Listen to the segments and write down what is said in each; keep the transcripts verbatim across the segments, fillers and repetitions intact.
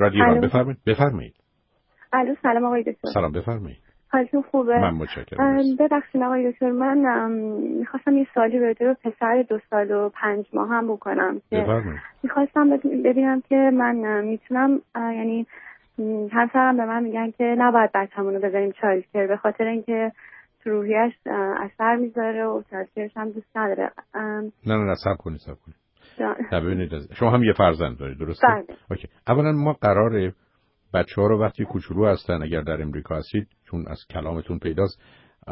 رادیو من بفرمایید. بفرمایید. الو سلام آقای دکتر. سلام بفرمایید. حالتون خوبه؟ من متشکرم. ببخشید آقای دکتر، من میخواستم یه سوالی راجع به پسر دو سال و پنج ماه هم بکنم که میخواستم ببینم که من میتونم، یعنی همسرم به من میگن که نباید بچه‌مون رو بذاریم چایلدکر به خاطر اینکه تو روحیش اثر میذاره و تاثیرش هم دوست نداره. نه نه نه صبر کنید صبر کنید. نه ببینید شما هم یه فرزند دارید درسته؟ بله. اوکی. اولا ما قراره بچه‌ها رو وقتی کوچولو هستن اگر در امریکا هستید چون از کلامتون پیداست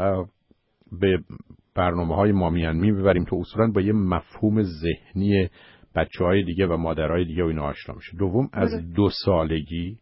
به برنامه‌های مامیانمی ببریم تو اصولاً با یه مفهوم ذهنی بچه‌های دیگه و مادرای دیگه و اینا آشنا میشه. دوم از دو سالگی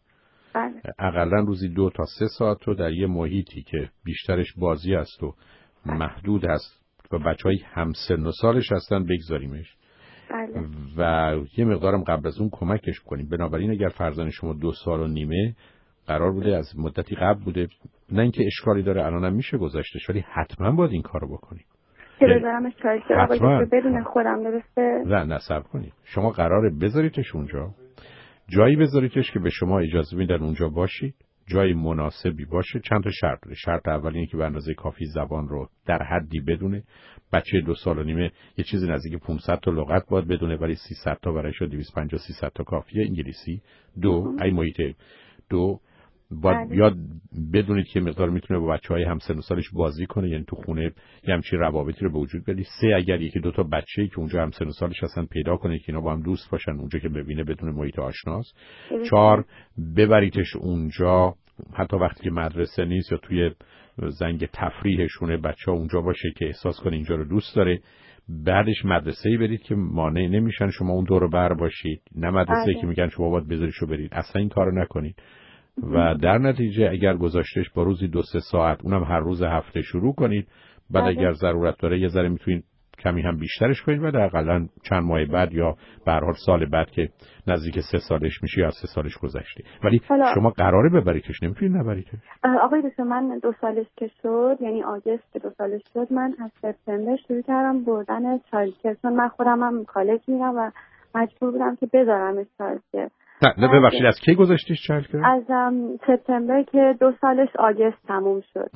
اقلا روزی دو تا سه ساعت رو در یه محیطی که بیشترش بازی است و محدود است و بچه‌های هم سن و سالش هستن بگذاریمش. بله. و یه مقدارم قبل از اون کمکش کنیم. بنابراین اگر فرزند شما دو سال و نیمه قرار بوده از مدتی قبل بوده، نه اینکه اشکالی داره الانم میشه گذاشتش، ولی حتما باید این کارو بکنید که بذارمش چایلدکر بدون خودم درسته؟ نه نه صبر کنید. شما قراره بذاریدش اونجا، جایی بذاریدش که به شما اجازه میدن اونجا باشید، جای مناسبی باشه. چند تا شرط داره. شرط اول اینه که به اندازه کافی زبان رو در حدی بدونه. بچه دو سال و نیمه یه چیزی نزدیک پانصد تا لغت باید بدونه، ولی سیصد تا برایش دویست و پنجاه سیصد تا کافیه انگلیسی. دو ای محیط دو باید یاد بدونید که مقدار میتونه با بچهای هم سن و سالش بازی کنه، یعنی تو خونه یه همچین روابطی رو به وجود بیاره. سه اگر یکی دو تا بچه‌ای که اونجا هم سن و سالش هستن پیدا کنه که اینا با هم دوست باشن اونجا که ببینه بدون محیط آشناست. چهار ببریدش اونجا حتی وقتی که مدرسه نیست یا توی زنگ تفریحشونه بچه‌ها اونجا باشه که احساس کنه اینجا رو دوست داره. بعدش مدرسه‌ای برید که مانع نمیشن شما اون دور و بر باشید، نه مدرسه‌ای که میگن شما باید بذاریشو برید. اصلا این کارو نکنید. و در نتیجه اگر گذاشتش با روزی دو سه ساعت، اونم هر روز هفته شروع کنید. بعد اگر ضرورت داره یه ذره میتونید کمی هم بیشترش کنید و حداقل چند ماه بعد یا به هر حال سال بعد که نزدیک سه سالش میشه یا سه سالش گذشته. ولی شما قراره ببریدش، نمیتونید نبریدش. آقای دکتر من دو سالش که شد، یعنی آگوست که دو سالش شد، من از سپتامبر شروع کردم بردن چایلدکر چون من خودم هم کالج میرم و مجبور بودم که بذارمش چایلدکر. نه نه ببخشید از کی گذاشتیش چایلدکر؟ از سپتامبر که دو سالش آگوست تموم شد.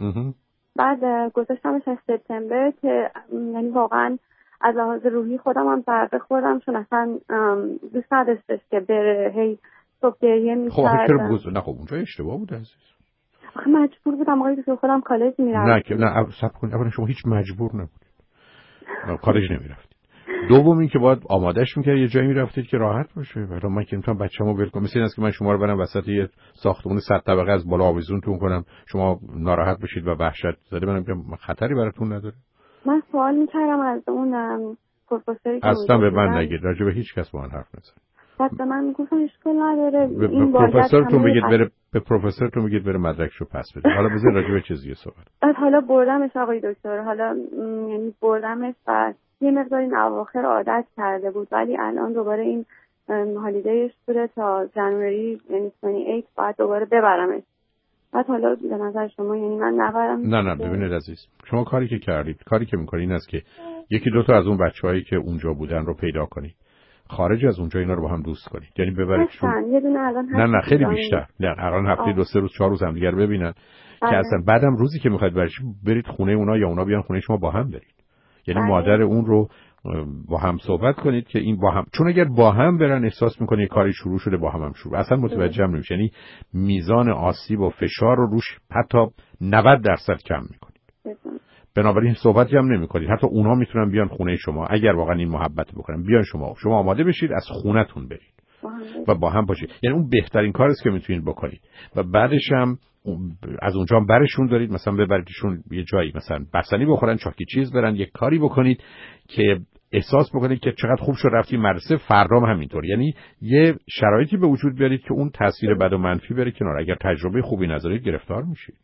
بعد گذاشتمش از سپتامبر که یعنی واقعا از لحاظ روحی خودم هم ضربه خوردم چون اصلا دوست نداشتش که بره هی صبح گریه می‌کرد. خب آخه چرا بوز... نه خب اونجا اشتباه بود عزیز. آخه مجبور بودم آقای دکتر خودم کالج میرم. نه که نه صبر کن اولا شما هیچ مجبور نبودید. کالج نمیرفتید. دوم این که باید آمادهش می‌کرد یه جایی می‌رفتید که راحت باشه. ولی من که نمی‌تونم بچه‌مو ول کنم. مثل این است که من شما رو برم وسط یه ساختمون صد طبقه از بالا آویزونتون کنم، شما ناراحت بشید و وحشت زده. من میگم خطری براتون نداره. من سوال می‌کردم از اون پروفسوری که اصلا به من نگید، راجع به هیچ کس با من حرف نزن. بعد به من میگفتن اشکال نداره. به این پروفسورتون بگید بره، به پروفسورتون بگید بره مدرکشو پس بده. حالا بذار راجع به چیزی صحبت. بعد حالا بردمش آقای دکتر، حالا یعنی بردمش و یه مقدار این اواخر عادت کرده بود، ولی الان دوباره این هالیدیش بوده تا جنوری یعنی بیست و هشت بعد دوباره ببرمش. بعد حالا به نظر شما یعنی من نبرم؟ نه نه ببینید عزیز، شما کاری که کردید، کاری که میکنید این است که یکی دو تا از اون بچه‌هایی که اونجا بودن رو پیدا کنید، خارج از اونجا اینا رو با هم دوست کنید، یعنی ببریدشون. یه دونه الان نه نه خیلی بیشتر. نه الان هفته دو سه روز چهار روز هم دیگه رو ببینن که اصلا بعدم روزی که میخواید برید برید خونه اونا یا اونا بیان خونه شما با هم برید. یعنی بله. مادر اون رو با هم صحبت کنید که این با هم، چون اگر با هم برن احساس میکنه یه کاری شروع شده با هم هم شروع، اصلا متوجه نمیشه. یعنی میزان آسیب و فشار رو روش حتی نود درصد کم میکنید. بنابراین صحبتی هم نمیکنید. حتی اونها میتونن بیان خونه شما اگر واقعا این محبت بکنن، بیان شما شما آماده بشید از خونتون برید و با هم باشید. یعنی اون بهترین کاری است که میتونید بکنید. و بعدش هم از اونجا هم برشون دارید، مثلا ببریدشون یه جایی مثلا بستنی بخورن، چاکی چیز برن، یک کاری بکنید که احساس بکنید که چقدر خوب شد رفتی مدرسه، فردا هم همینطور. یعنی یه شرایطی به وجود بیارید که اون تاثیر بد و منفی بره کنار. اگر تجربه خوبی ندارید گرفتار میشید.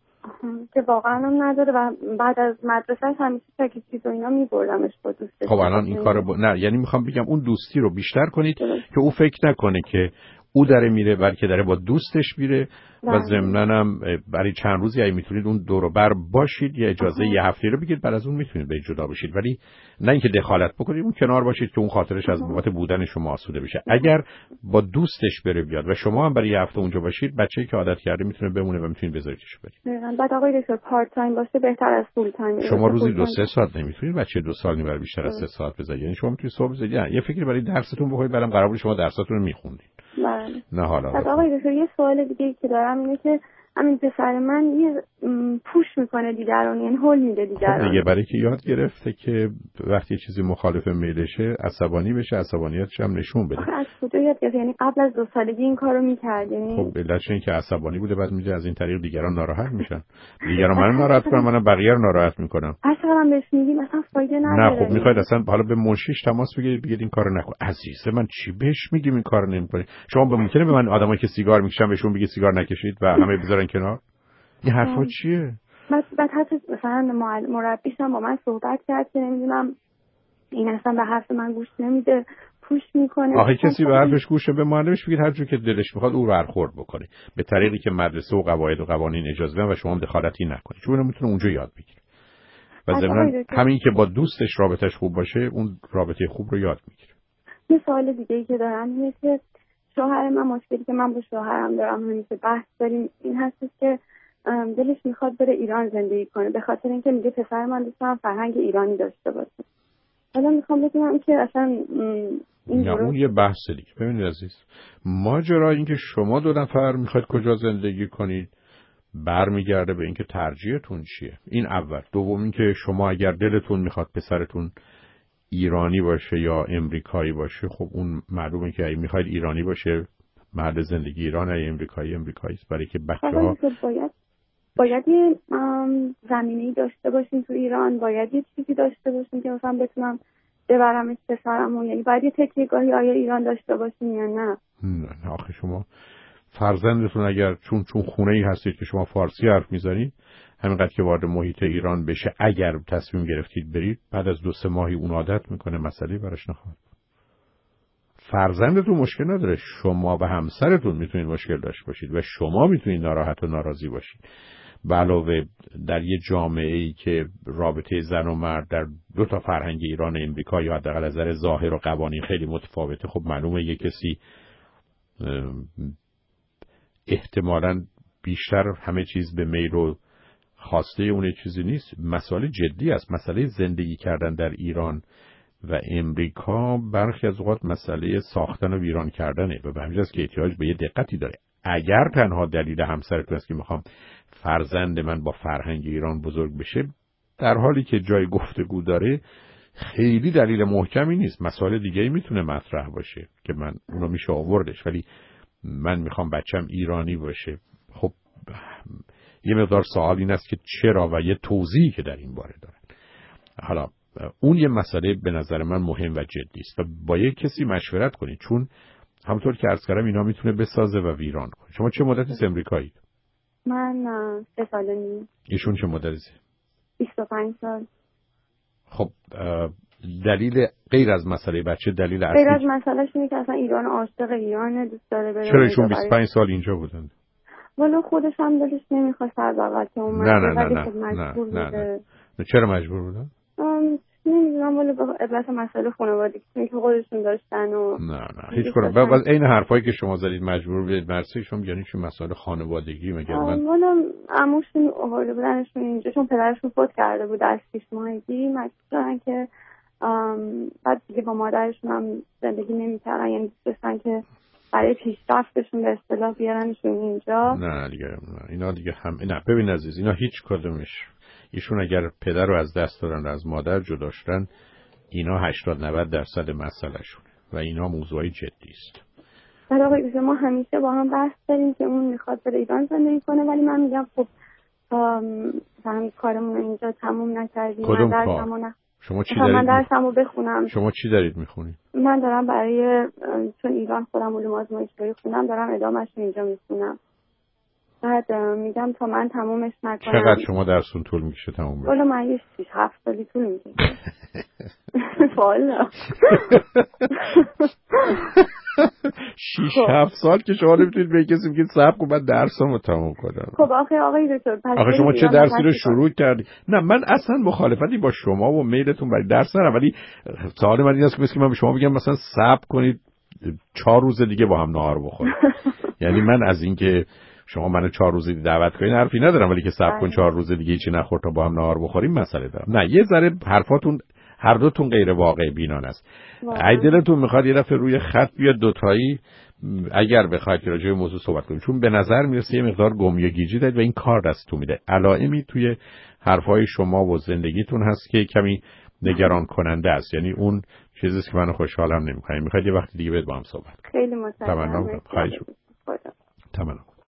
که واقعا هم نداره و بعد از مدرسه همیشه چاکی چیز و اینا میبردمش با دوستش. خب الان این کارو ب... نه یعنی میخوام بگم اون دوستی رو بیشتر کنید که او فکر نکنه که او داره میره، بلکه داره با دوستش میره و ضمناً هم برای چند روزی اگه میتونید اون دور و بر باشید، یه اجازه آه. یه هفته رو بگید، بعد از اون میتونید به جدا بشید، ولی نه اینکه دخالت بکنید، اون کنار باشید که اون خاطرش از بابت بودن شما آسوده بشه. اگر با دوستش بره بیاد و شما هم برای یه هفته اونجا باشید، بچه‌ای که عادت کرده میتونه بمونه و میتونید بذاریدش برید. بعد آقای دکتر پارت تایم باشه بهتر از فول تایم. شما روزی دو سه ساعت نمیتونید بچه دو سال نمیبره بیشتر از سه ساعت بذارید. یعنی شما میتونید صبح بذارید یه فکری برای درستون بکنید، بعدم قرار بود شما درستون رو میخوندید. بله. نه حالا. بعد آقای دکتر یه سوال دیگه که دارم اینه که همین پسر من یه پوش میکنه دیگران، یعنی هول میده دیگران. خب دیگه برای که یاد گرفته که وقتی چیزی مخالف میلشه عصبانی بشه، عصبانیتش هم نشون بده. از کجا یاد گرفته؟ یعنی قبل از دو سالگی این کارو میکرد. یعنی خب علتش اینه که عصبانی بوده، بعد میگه از این طریق دیگران ناراحت میشن. دیگران منو ناراحت کنن، منم بقیه رو ناراحت میکنم. اصلا هم بهش میگی مثلا فایده نداره. نه خب میخواید اصلا حالا به منشیش تماس بگیرید بگید این کارو نکن. عزیز من چی بهش میگیم این کارو نمیکنی؟ شما به ممکنه به من آدمایی که سیگار میکشن بهشون بگید سیگار نکشید و همه بذارن کنار؟ این حرفا چیه؟ بعد بعد حتی مثلا مربیشم با من صحبت کرد که نمیدونم این اصلا به حرف من گوش نمیده، پوش میکنه. آخه کسی به حرفش گوشه؟ به معلمش بگید هر جور که دلش میخواد او رو برخورد بکنه به طریقی که مدرسه و قواعد و قوانین اجازه بدن و شما هم دخالتی نکنید، چون اون میتونه اونجا یاد بگیره. و ضمن همین که با دوستش رابطش خوب باشه اون رابطه خوب رو یاد میگیره. یه سوال دیگه ای که دارم اینه که شوهر من، مشکلی که من با شوهرم دارم همین که بحث داریم این هست که دلش میخواد بره ایران زندگی کنه، به خاطر اینکه میگه پسر من دوست دارم فرهنگ ایرانی داشته باشه. حالا میخوام بگم که اصلا این یا اون یه بحث دیگه. ببینید عزیز، ماجرا این که شما دو نفر میخواید کجا زندگی کنید برمیگرده به اینکه ترجیحتون چیه. این اول. دوم این که شما اگر دلتون میخواد پسرتون ایرانی باشه یا امریکایی باشه، خب اون معلومه که اگه میخواید ایرانی باشه محل زندگی ایران، اگه امریکایی امریکایی است، برای که بچه‌ها باید باید یه زمینه‌ای داشته باشین تو ایران، باید یه چیزی داشته باشین که مثلا بتونم ببرمش پسرمو، یعنی باید یه تکیه‌گاهی آیا ایران داشته باشین یا نه؟ نه آخه شما فرزندتون اگر چون چون خونه‌ای هستید که شما فارسی حرف میزنید، همینقدر که وارد محیط ایران بشه اگر تصمیم گرفتید برید، بعد از دو سه ماهی اون عادت میکنه، مسئله براش نخواهد. فرزندتون مشکل نداره، شما و همسرتون میتونید مشکل داشته باشید و شما میتونید ناراحت و ناراضی باشید. به علاوه در یه جامعه‌ای که رابطه زن و مرد در دو تا فرهنگ ایران و امریکا یا حداقل از نظر ظاهر و قوانین خیلی متفاوته، خب معلومه یه کسی احتمالاً بیشتر همه چیز به میل و خواسته اون چیزی نیست. مسئله جدی است. مسئله زندگی کردن در ایران و امریکا برخی از اوقات مسئله ساختن و ویران کردنه و به همین جاست که احتیاج به یه دقتی داره. اگر تنها دلیل همسرتون است که میخوام فرزند من با فرهنگ ایران بزرگ بشه، در حالی که جای گفتگو داره، خیلی دلیل محکمی نیست. مسئله دیگه‌ای میتونه مطرح باشه که من اونو میشه آوردش، ولی من میخوام بچم ایرانی باشه. خب یه مقدار سوال این است که چرا و یه توضیحی که در این باره دارن. حالا اون یه مسئله به نظر من مهم و جدی است و با یک کسی مشورت کنید، چون همونطور که عرض کردم اینا میتونه بسازه و ویران کنه. شما چه مدتی از امریکایی؟ من سه سال نیم. ایشون چه مدتی؟ بیست و پنج سال. خب دلیل غیر از مسئله بچه، دلیل اصلی غیر از مسئلهش اینه که اصلا ایران عاشق ایرانه، دوست داره بره. چرا ایشون بیست و پنج سال اینجا بودن؟ والا خودش هم دلش نمیخواست از اول که اومد. نه نه نه نه نه, نه, نه, نه. چرا مجبور بودن؟ نمیدونم، والا به علت مسئله خانوادگی که خودشون داشتن و نه نه هیچ کدوم. بعد این حرفایی که شما زدید مجبور بودید مرسی شما، یعنی چه مسئله خانوادگی مگه؟ من والا عموشون آورده بودنشون اینجا چون پدرشون فوت کرده بود از شش ماهگی، مجبورن که بعد دیگه با مادرشون هم زندگی نمی‌کردن، یعنی دوستن که برای پیشرفتشون به اصطلاح بیارنشون اینجا. نه دیگه نه. اینا دیگه هم نه. ببین عزیز، اینا هیچ کدومش، ایشون اگر پدر رو از دست دارن، از مادر جدا شدن، اینا هشتاد نود درصد مسئله شونه و اینا موضوعی جدی است. ولی آقای ما همیشه با هم بحث داریم که اون میخواد بره ایران زندگی کنه، ولی من میگم خب مثلا کارمون اینجا تموم نکردیم. کدوم کار؟ شما چی دارید؟ من درسمو بخونم. شما چی دارید میخونید؟ من دارم برای چون ایران خودم علوم آزمایشگاهی خوندم، دارم ادامه‌اش اینجا میخونم. بعد میگم تا من تمومش نکنم. چقدر شما درستون طول میکشه تموم بشه؟ والا من یه شش هفت سالی طول میکشه. والا شیش هفت سال که شما نمیتونید به کسی بگید صبر کن من درسمو تموم کنم. خب آخه آقای دکتر آخه شما چه درسی رو شروع کردی؟ نه من اصلا مخالفتی با شما و میلتون برای درس ندارم، ولی سوال من این است که من به شما بگم مثلا صبر کنید چهار روز دیگه با هم نهار بخوریم. یعنی من از اینکه شما منو چهار روز دیگه دعوت کنین حرفی ندارم، ولی که صبر کن چهار روز دیگه چی نخور تا با هم نهار بخوریم مسئله دارم. نه یه ذره حرفاتون هر دوتون غیر واقع بینانه است. اگه دلتون میخواد یه دفعه روی خط بیاد دوتایی اگر بخواید که راجع به موضوع صحبت کنیم، چون به نظر میرسه یه مقدار گمی و گیجی دارید و این کار دستتون میده. علائمی توی حرفای شما و زندگیتون هست که کمی نگران کننده است، یعنی اون چیزی که منو خوشحالم نمیکنه. میخواید یه وقت دیگه باید با هم صحبت کنیم. خیلی متشکرم. تمام. خواهش می‌کنم. تمام.